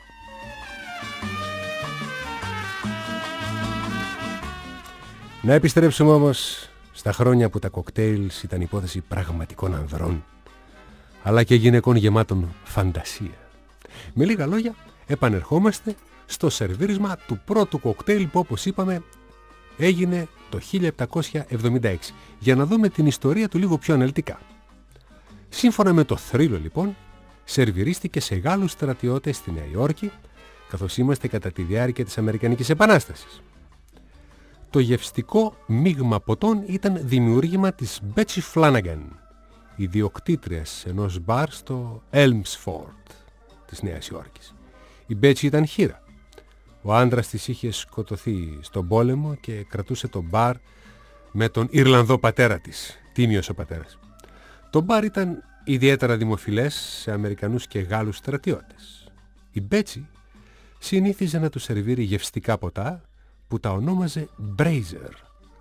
Να επιστρέψουμε όμως στα χρόνια που τα κοκτέιλς ήταν υπόθεση πραγματικών ανδρών, αλλά και γυναικών γεμάτων φαντασία. Με λίγα λόγια, επανερχόμαστε στο σερβίρισμα του πρώτου κοκτέιλ που, όπως είπαμε, έγινε το χίλια επτακόσια εβδομήντα έξι, για να δούμε την ιστορία του λίγο πιο αναλυτικά. Σύμφωνα με το θρύλο, λοιπόν, σερβιρίστηκε σε Γάλλους στρατιώτες στη Νέα Υόρκη, καθώς είμαστε κατά τη διάρκεια της Αμερικανικής Επανάστασης. Το γευστικό μείγμα ποτών ήταν δημιούργημα της Betsy Flanagan, ιδιοκτήτριας ενός μπαρ στο Elmsford της Νέας Υόρκης. Η Betsy ήταν χήρα. Ο άντρας της είχε σκοτωθεί στον πόλεμο και κρατούσε το μπαρ με τον Ιρλανδό πατέρα της, τίμιος ο πατέρας. Το μπαρ ήταν ιδιαίτερα δημοφιλές σε Αμερικανούς και Γάλλους στρατιώτες. Η Betsy συνήθιζε να του σερβίρει γευστικά ποτά που τα ονόμαζε Brazier.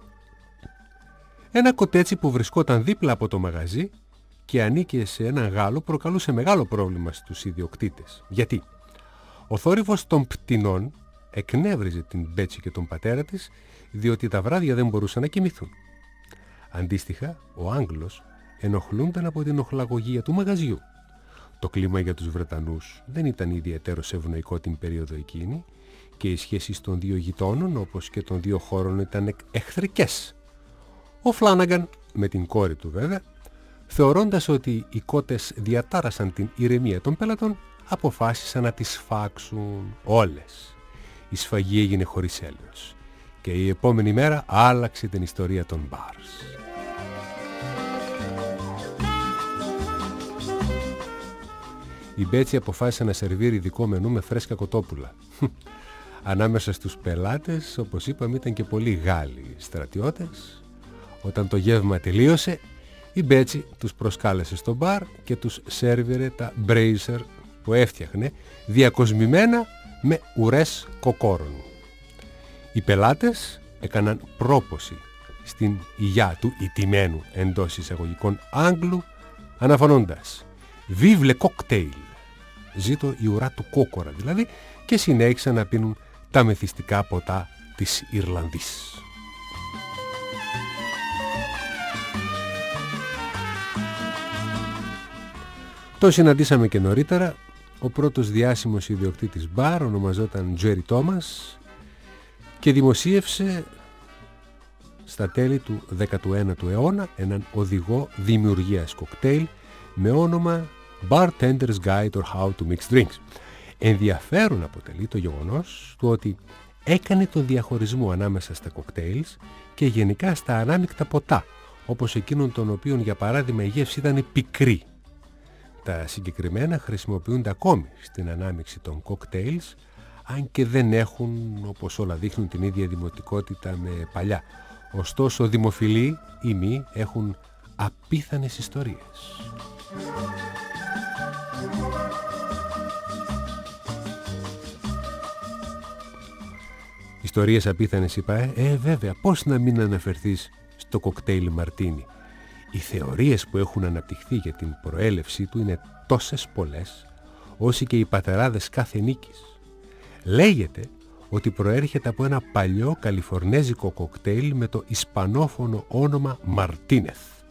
Ένα κοτέτσι που βρισκόταν δίπλα από το μαγαζί και ανήκε σε έναν Γάλλο προκαλούσε μεγάλο πρόβλημα στους ιδιοκτήτες. Γιατί? Ο θόρυβος των πτηνών εκνεύριζε την Μπέτσι και τον πατέρα της, διότι τα βράδια δεν μπορούσαν να κοιμηθούν. Αντίστοιχα, ο Άγγλος ενοχλούνταν από την οχλαγωγία του μαγαζιού. Το κλίμα για τους Βρετανούς δεν ήταν ιδιαίτερος ευνοϊκό την περίοδο εκείνη και οι σχέσεις των δύο γειτόνων, όπως και των δύο χώρων, ήταν εχθρικές. Ο Φλάναγκαν, με την κόρη του βέβαια, θεωρώντας ότι οι κότες διατάρασαν την ηρεμία των πελατών, αποφάσισαν να τις σφάξουν όλες. Η σφαγή έγινε χωρίς έλεος και η επόμενη μέρα άλλαξε την ιστορία των μπάρς. Η Μπέτσι αποφάσισε να σερβίρει ειδικό μενού με φρέσκα κοτόπουλα. Ανάμεσα στους πελάτες, όπως είπαμε, ήταν και πολλοί Γάλλοι στρατιώτες. Όταν το γεύμα τελείωσε, η Μπέτσι τους προσκάλεσε στο μπαρ και τους σέρβιρε τα Brazier που έφτιαχνε διακοσμημένα με ουρές κοκόρων. Οι πελάτες έκαναν πρόποση στην υγειά του ηττημένου εντός εισαγωγικών Άγγλου, αναφωνώντας «Vive le cocktail», ζήτω η ουρά του κόκορα δηλαδή, και συνέχισαν να πίνουν τα μεθυστικά ποτά της Ιρλανδής. Το συναντήσαμε και νωρίτερα. Ο πρώτος διάσημος ιδιοκτήτης μπαρ ονομαζόταν Τζέρι Τόμας και δημοσίευσε στα τέλη του δέκατου ένατου αιώνα έναν οδηγό δημιουργίας κοκτέιλ με όνομα Bartender's Guide or How to Mix Drinks. Ενδιαφέρον αποτελεί το γεγονός του ότι έκανε το διαχωρισμό ανάμεσα στα κοκτέιλς και γενικά στα ανάμεικτα ποτά, όπως εκείνων των οποίων για παράδειγμα η γεύση ήταν πικρή. Τα συγκεκριμένα χρησιμοποιούνται ακόμη στην ανάμειξη των κοκτέιλς, αν και δεν έχουν, όπως όλα δείχνουν, την ίδια δημοτικότητα με παλιά. Ωστόσο, δημοφιλοί ή μη έχουν απίθανες ιστορίες. Ιστορίες απίθανες είπα, ε, ε βέβαια, πώς να μην αναφερθείς στο κοκτέιλ Μαρτίνι. Οι θεωρίες που έχουν αναπτυχθεί για την προέλευσή του είναι τόσες πολλές, όσοι και οι πατεράδες κάθε νίκης. Λέγεται ότι προέρχεται από ένα παλιό καλιφορνέζικο κοκτέιλ με το ισπανόφωνο όνομα Μαρτίνεθ.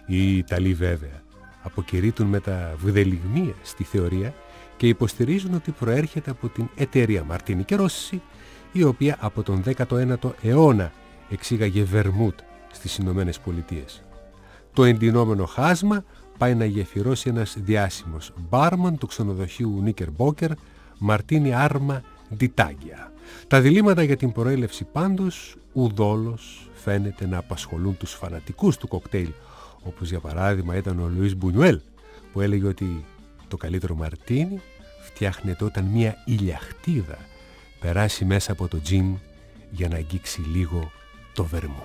Οι Ιταλοί βέβαια αποκηρύττουν με τα βδελιγμία στη θεωρία και υποστηρίζουν ότι προέρχεται από την εταιρεία Μαρτίνι και Ρώση, η οποία από τον δέκατο ένατο αιώνα εξήγαγε βερμούτ στις Ηνωμένες Πολιτείες. Το εντυνόμενο χάσμα πάει να γεφυρώσει ένας διάσημος μπάρμαν του ξενοδοχείου Knickerbocker, Μαρτίνι Άρμα Ντιτάγκια. Τα διλήμματα για την προέλευση πάντως ουδόλως φαίνεται να απασχολούν τους φανατικούς του κοκτέιλ, όπως για παράδειγμα ήταν ο Λουίς Μπουνιουέλ, που έλεγε ότι το καλύτερο μαρτίνι φτιάχνεται όταν μια ηλιαχτίδα περάσει μέσα από το τζιν για να αγγίξει λίγο το βερμούτ.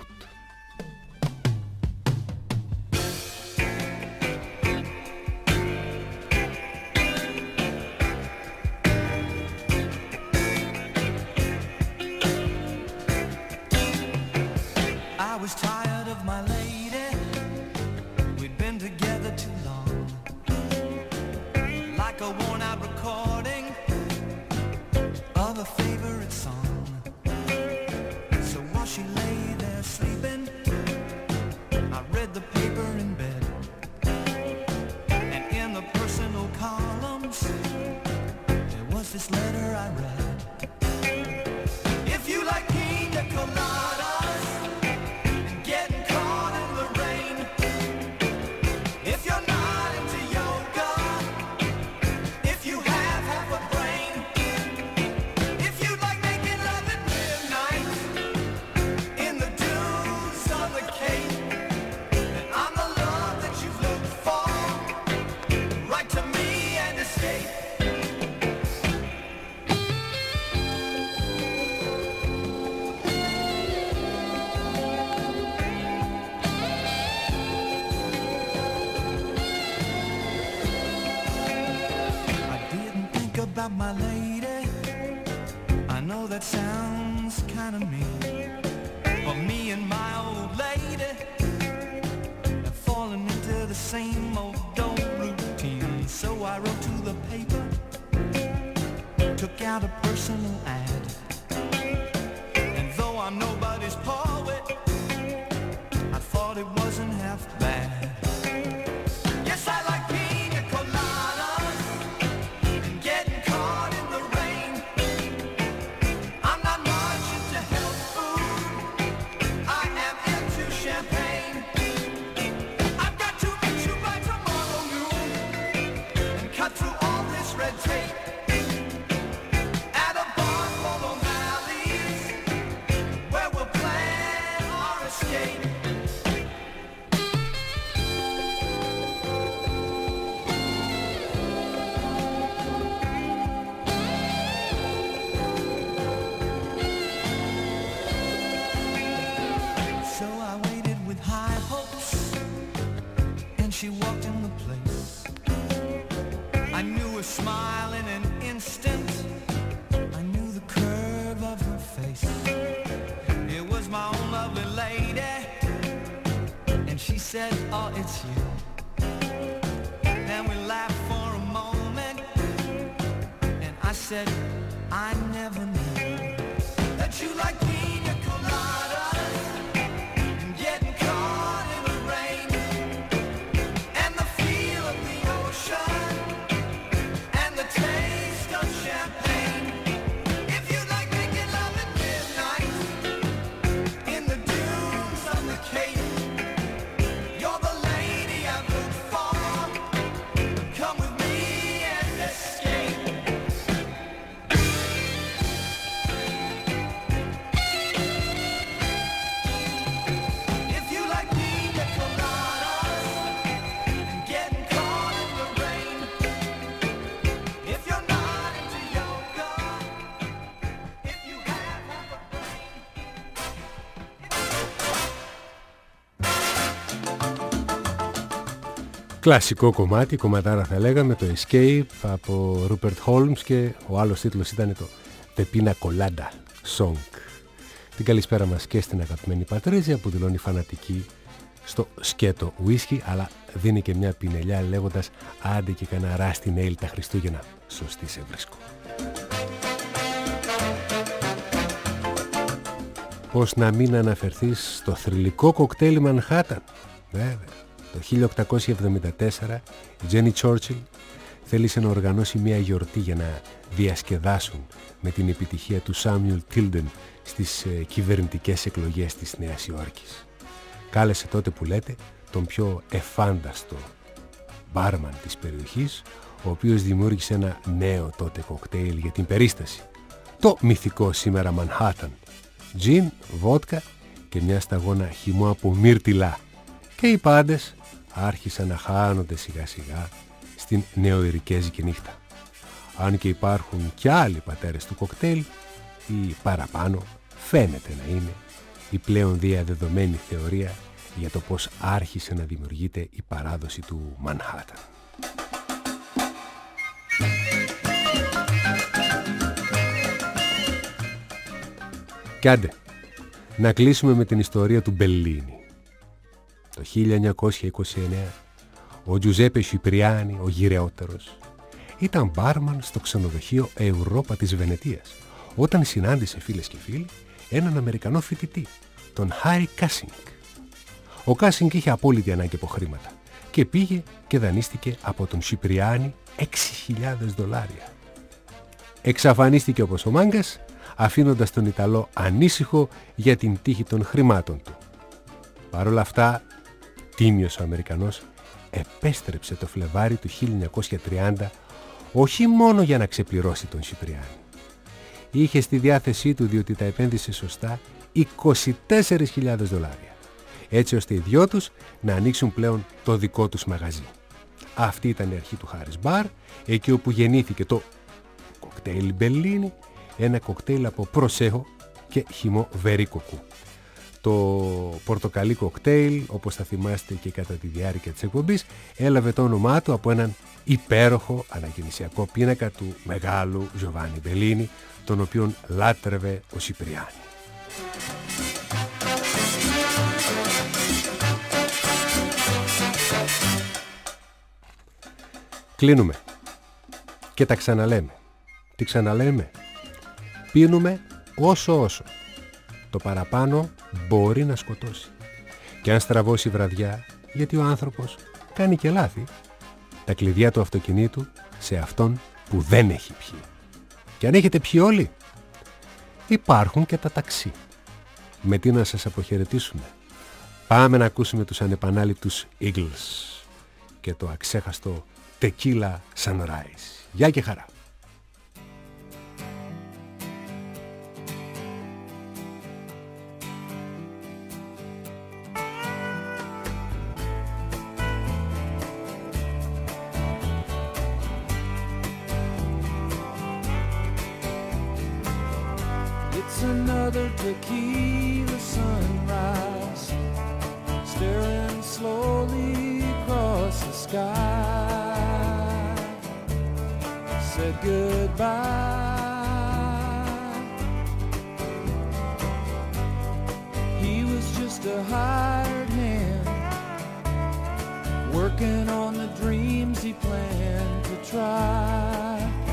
My lady, I know that sounds kind of mean, but me and my old lady have fallen into the same old old routine. So I wrote to the paper, took out a personal ad, and though I'm nobody's poet, I thought it wasn't half bad. Yes, I like pina coladas and getting caught in the rain. I'm not much into health food, I am into champagne. I've got to meet you by tomorrow noon and cut through all this red tape at a bar full of O'Malley's where we'll plan our escape. So I waited with high hopes, and she walked in the place. I knew her smile in an instant, I knew the curve of her face. It was my own lovely lady, and she said, oh, it's you. Then we laughed for a moment, and I said, I never knew that you like pina coladas and getting caught in the rain and the feel of the ocean and the taste of champagne. If you like making love at midnight in the dunes on the Cape, you're the lady I've looked for. Come with me and escape. If you like pina coladas and getting caught in the rain, if you're not into yoga, if you have half a brain. Κλασικό κομμάτι, κομματάρα θα λέγαμε, το Escape από Rupert Holmes, και ο άλλος τίτλος ήταν το The Pina Colada Song. Την καλησπέρα μας και στην αγαπημένη Πατρίζια που δηλώνει φανατική στο σκέτο whisky, αλλά δίνει και μια πινελιά λέγοντας άντε και κανένα ράστι νέιλ τα Χριστούγεννα. Σωστή σε βρίσκω. Πώς να μην αναφερθείς στο θρυλικό κοκτέιλ Manhattan. Βέβαια, Το χίλια οκτακόσια εβδομήντα τέσσερα η Τζένι Τσόρτσιλ θέλησε να οργανώσει μια γιορτή για να διασκεδάσουν με την επιτυχία του Σάμιουελ Τίλντεν στις ε, κυβερνητικές εκλογές της Νέας Υόρκης. Κάλεσε τότε, που λέτε, τον πιο εφάνταστο μπάρμαν της περιοχής, ο οποίος δημιούργησε ένα νέο τότε κοκτέιλ για την περίσταση. Το μυθικό σήμερα Manhattan. Τζιν, βότκα και μια σταγόνα χυμό από μύρτιλα. Και οι πάντες άρχισαν να χάνονται σιγά σιγά στην νεοειρικέζικη νύχτα. Αν και υπάρχουν και άλλοι πατέρες του κοκτέιλ, ή παραπάνω φαίνεται να είναι η πλέον διαδεδομένη θεωρία για το πώς άρχισε να δημιουργείται η παράδοση του Μανχάταν. Κι άντε, να κλείσουμε με την ιστορία του Μπελλίνι. Το χίλια εννιακόσια είκοσι εννέα ο Τζουζέπε Σιπριάνι, ο γυρεότερος, ήταν μπάρμαν στο ξενοδοχείο Ευρώπα της Βενετίας, όταν συνάντησε, φίλες και φίλοι, έναν Αμερικανό φοιτητή, τον Χάρι Κάσινγκ. Ο Κάσινγκ είχε απόλυτη ανάγκη από χρήματα και πήγε και δανείστηκε από τον Σιπριάνι έξι χιλιάδες δολάρια. Εξαφανίστηκε όπως ο μάγκας, αφήνοντας τον Ιταλό ανήσυχο για την τύχη των χρημάτων του. Παρ' όλα αυτά, τίμιος ο Αμερικανός επέστρεψε το Φλεβάρι του χίλια εννιακόσια τριάντα, όχι μόνο για να ξεπληρώσει τον Σιπριάνι. Είχε στη διάθεσή του, διότι τα επένδυσε σωστά, είκοσι τέσσερις χιλιάδες δολάρια, έτσι ώστε οι δυο τους να ανοίξουν πλέον το δικό τους μαγαζί. Αυτή ήταν η αρχή του Χάρις Μπαρ, εκεί όπου γεννήθηκε το κοκτέιλ Μπελλίνι, ένα κοκτέιλ από προσέχο και χυμό βερίκοκου. Το πορτοκαλί κοκτέιλ, όπως θα θυμάστε και κατά τη διάρκεια της εκπομπής, έλαβε το όνομά του από έναν υπέροχο αναγεννησιακό πίνακα του μεγάλου Τζοβάνι Μπελλίνι, τον οποίον λάτρευε ο Σιπριάνι. Κλείνουμε και τα ξαναλέμε. Τι ξαναλέμε? Πίνουμε όσο όσο. Το παραπάνω μπορεί να σκοτώσει. Και αν στραβώσει βραδιά, γιατί ο άνθρωπος κάνει και λάθη, τα κλειδιά του αυτοκινήτου σε αυτόν που δεν έχει πιει. Και αν έχετε πιει όλοι, υπάρχουν και τα ταξί. Με τι να σας αποχαιρετήσουμε? Πάμε να ακούσουμε τους ανεπανάληπτους Eagles και το αξέχαστο Tequila Sunrise. Γεια και χαρά. It's another tequila sunrise, staring slowly across the sky. Said goodbye. He was just a hired hand, working on the dreams he planned to try.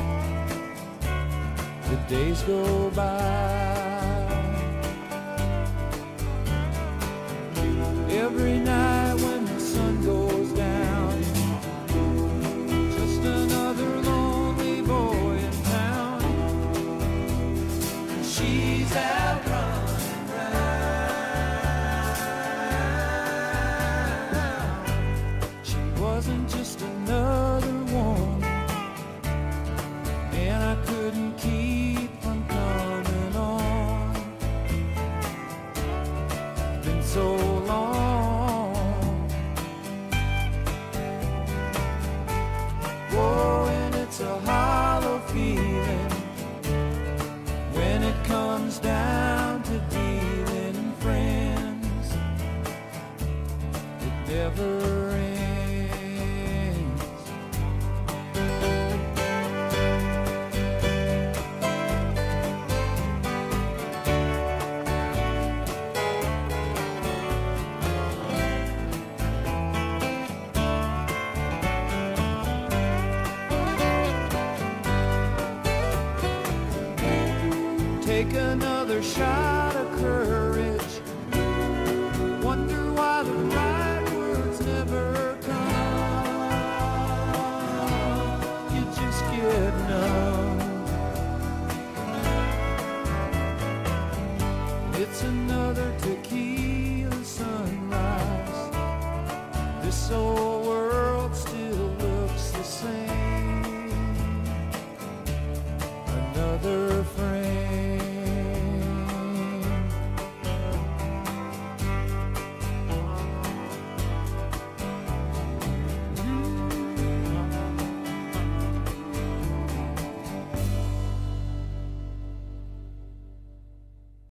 The days go by. Every night when the sun goes down, just another lonely boy in town. She's out running round. She wasn't just another one, and I couldn't keep from coming on. Been so long. It's a hollow feeling when it comes down to dealing friends. It never ends. Take another shot of courage. Wonder why the right words never just get numb. It's another tequila sunrise. This old world still looks the same. Another friend